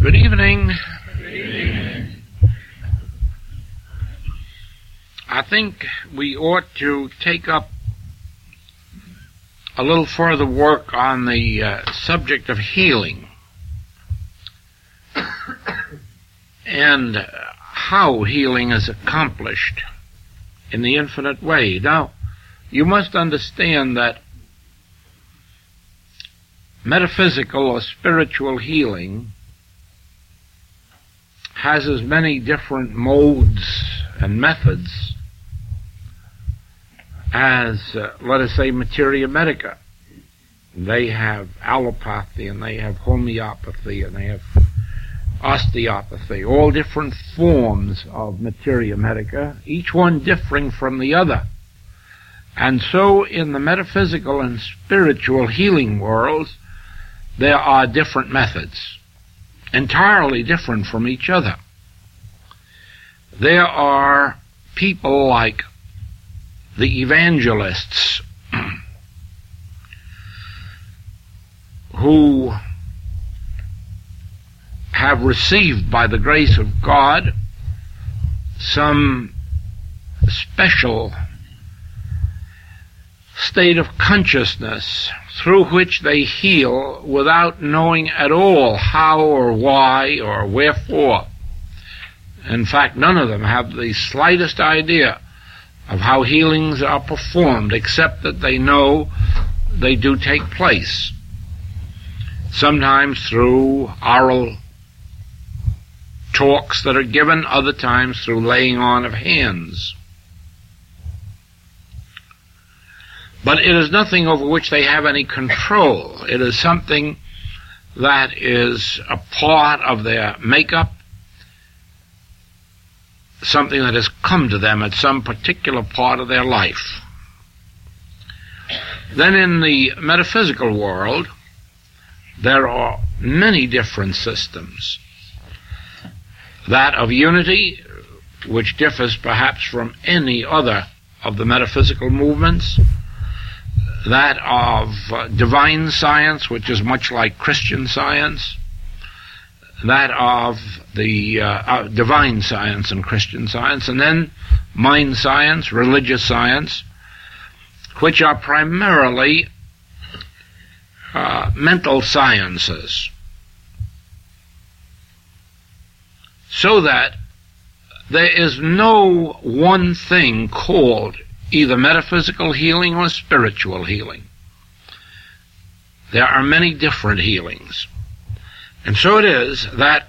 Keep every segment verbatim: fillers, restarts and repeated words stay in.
Good evening. Good evening. I think we ought to take up a little further work on the uh, subject of healing and uh, how healing is accomplished in the infinite way. Now, you must understand that metaphysical or spiritual healing has as many different modes and methods as, uh, let us say, materia medica. They have allopathy, and they have homeopathy, and they have osteopathy, all different forms of materia medica, each one differing from the other. And so in the metaphysical and spiritual healing worlds, there are different methods, entirely different from each other. There are people like the evangelists who have received by the grace of God some special state of consciousness through which they heal without knowing at all how or why or wherefore. In fact, none of them have the slightest idea of how healings are performed, except that they know they do take place, sometimes through oral talks that are given, other times through laying on of hands. But it is nothing over which they have any control. It is something that is a part of their makeup, something that has come to them at some particular part of their life. Then in the metaphysical world, there are many different systems. That of unity, which differs perhaps from any other of the metaphysical movements. That of uh, divine science, which is much like Christian Science. That of the uh, uh, divine science and Christian Science. And then mind science, religious science, which are primarily uh, mental sciences. So that there is no one thing called either metaphysical healing or spiritual healing. There are many different healings. And so it is that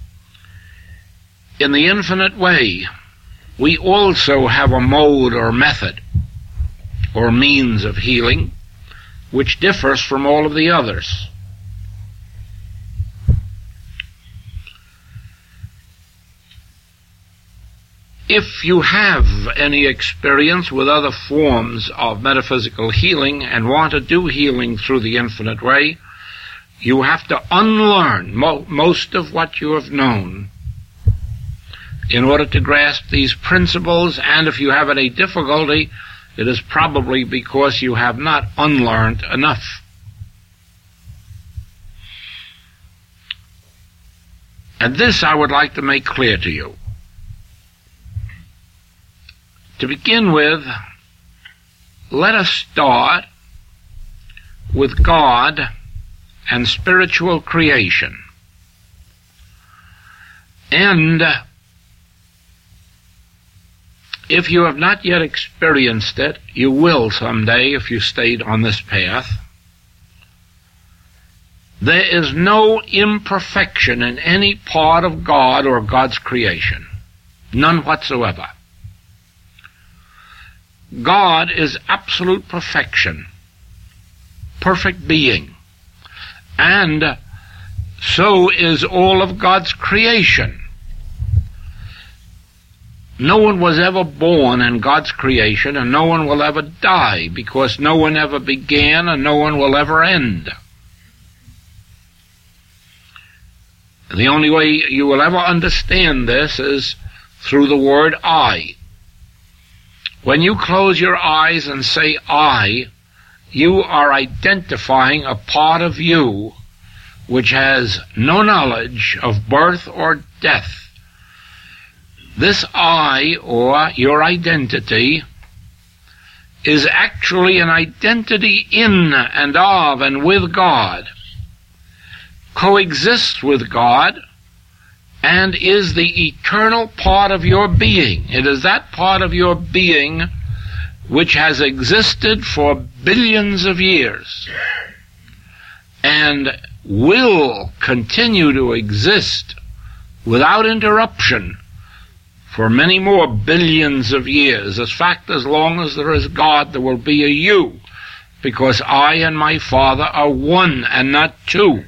in the infinite way, we also have a mode or method or means of healing which differs from all of the others. If you have any experience with other forms of metaphysical healing and want to do healing through the infinite way, you have to unlearn mo- most of what you have known in order to grasp these principles, and if you have any difficulty, it is probably because you have not unlearned enough. And this I would like to make clear to you. To begin with, let us start with God and spiritual creation. And if you have not yet experienced it, you will someday if you stayed on this path. There is no imperfection in any part of God or God's creation. None whatsoever. God is absolute perfection, perfect being, and so is all of God's creation. No one was ever born in God's creation, and no one will ever die, because no one ever began and no one will ever end. The only way you will ever understand this is through the word I. When you close your eyes and say I, you are identifying a part of you which has no knowledge of birth or death. This I, or your identity, is actually an identity in and of and with God, coexists with God, and is the eternal part of your being. It is that part of your being which has existed for billions of years and will continue to exist without interruption for many more billions of years. In fact, as long as there is God, there will be a you, because I and my Father are one and not two.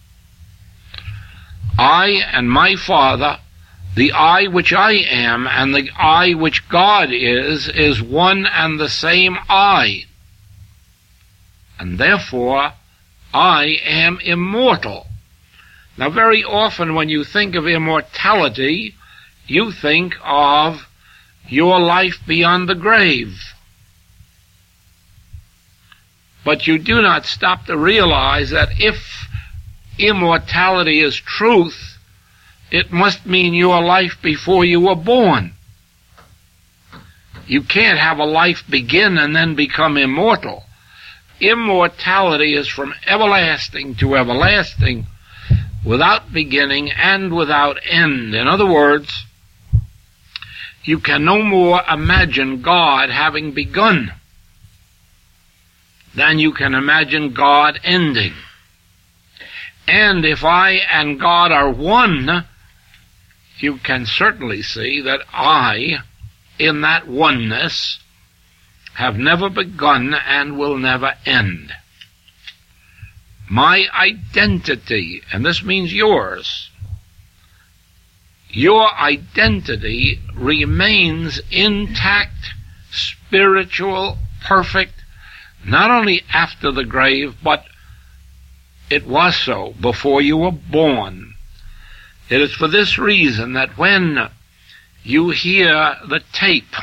I and my Father, the I which I am and the I which God is, is one and the same I. And therefore, I am immortal. Now, very often when you think of immortality, you think of your life beyond the grave. But you do not stop to realize that if immortality is truth, it must mean your life before you were born. You can't have a life begin and then become immortal. Immortality is from everlasting to everlasting, without beginning and without end. In other words, you can no more imagine God having begun than you can imagine God ending. And if I and God are one, you can certainly see that I, in that oneness, have never begun and will never end. My identity, and this means yours, your identity remains intact, spiritual, perfect, not only after the grave, but it was so before you were born. It is for this reason that when you hear the tape,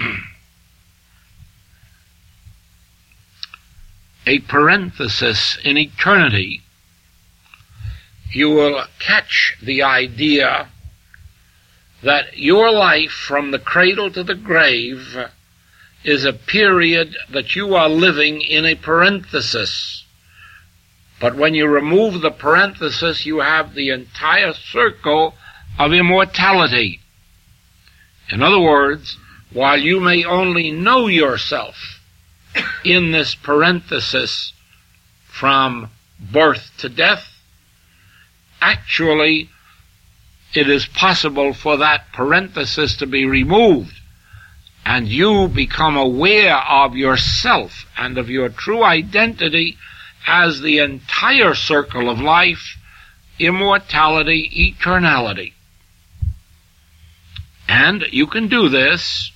a parenthesis in eternity, you will catch the idea that your life from the cradle to the grave is a period that you are living in a parenthesis. But when you remove the parenthesis, you have the entire circle of immortality. In other words, while you may only know yourself in this parenthesis from birth to death, actually it is possible for that parenthesis to be removed, and you become aware of yourself and of your true identity as the entire circle of life, immortality, eternality. And you can do this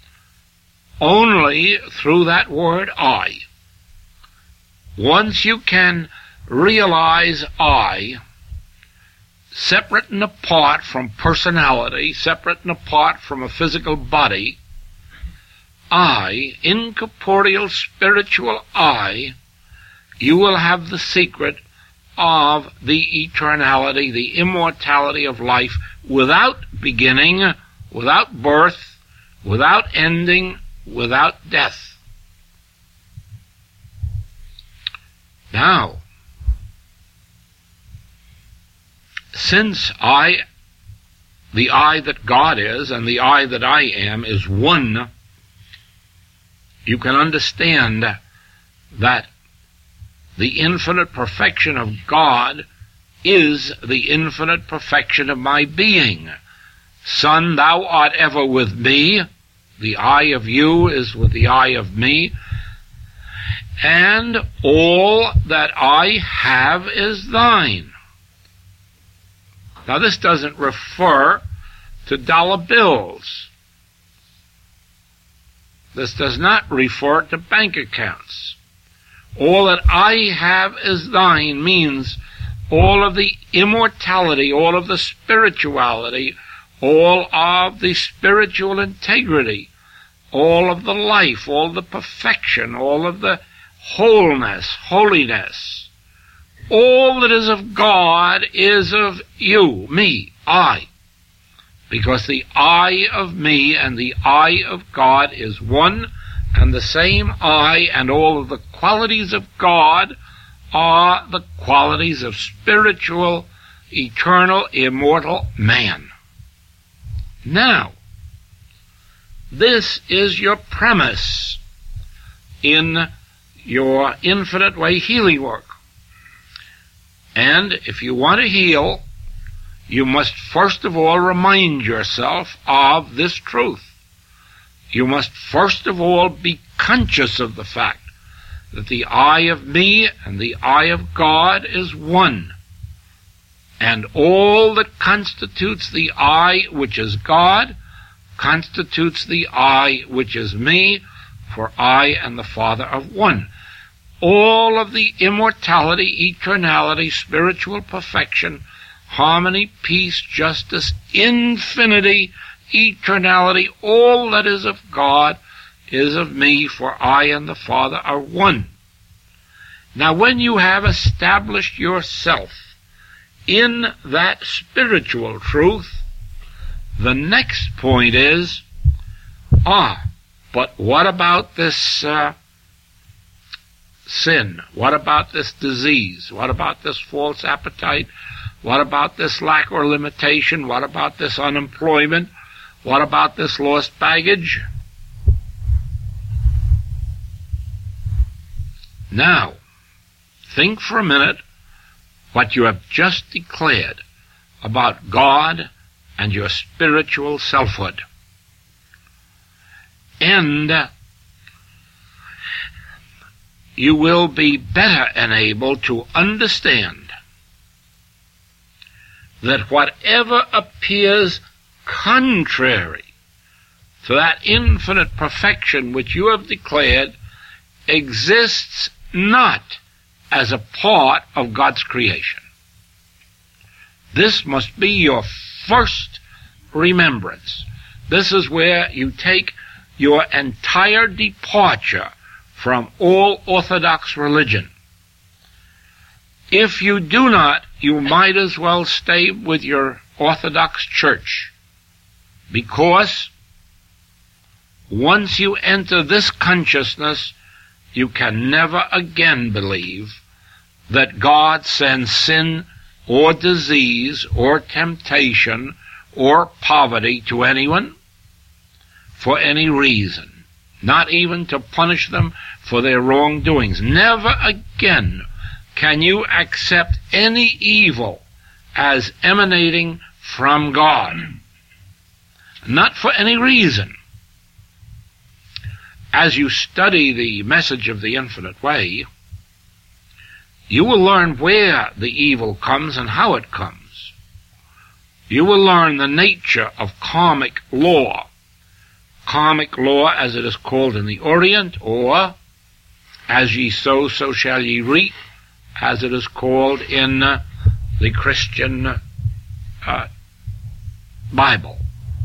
only through that word I. Once you can realize I, separate and apart from personality, separate and apart from a physical body, I, incorporeal spiritual I, you will have the secret of the eternality, the immortality of life, without beginning, without birth, without ending, without death. Now, since I, the I that God is, and the I that I am, is one, you can understand that the infinite perfection of God is the infinite perfection of my being. Son, thou art ever with me. The I of you is with the I of me. And all that I have is thine. Now, this doesn't refer to dollar bills. This does not refer to bank accounts. All that I have is thine means all of the immortality, all of the spirituality, all of the spiritual integrity, all of the life, all the perfection, all of the wholeness, holiness, all that is of God is of you, me, I. Because the I of me and the I of God is one and the same I, and all of the qualities of God are the qualities of spiritual, eternal, immortal man. Now, this is your premise in your Infinite Way healing work. And if you want to heal, you must first of all remind yourself of this truth. You must first of all be conscious of the fact that the I of me and the I of God is one. And all that constitutes the I which is God constitutes the I which is me, for I and the Father are one. All of the immortality, eternality, spiritual perfection, harmony, peace, justice, infinity, eternality, all that is of God is of me, for I and the Father are one. Now, when you have established yourself in that spiritual truth, the next point is, ah, but what about this uh, sin? What about this disease? What about this false appetite? What about this lack or limitation? What about this unemployment? What about this lost baggage? Now, think for a minute what you have just declared about God and your spiritual selfhood. And you will be better enabled to understand that whatever appears contrary to that infinite perfection which you have declared exists not as a part of God's creation. This must be your first remembrance. This is where you take your entire departure from all orthodox religion. If you do not, you might as well stay with your Orthodox Church, because once you enter this consciousness, you can never again believe that God sends sin or disease or temptation or poverty to anyone for any reason, not even to punish them for their wrongdoings. Never again can you accept any evil as emanating from God, not for any reason. As you study the message of the Infinite Way, you will learn where the evil comes and how it comes. You will learn the nature of karmic law. Karmic law, as it is called in the Orient, or as ye sow, so shall ye reap, as it is called in uh, the Christian uh, Bible.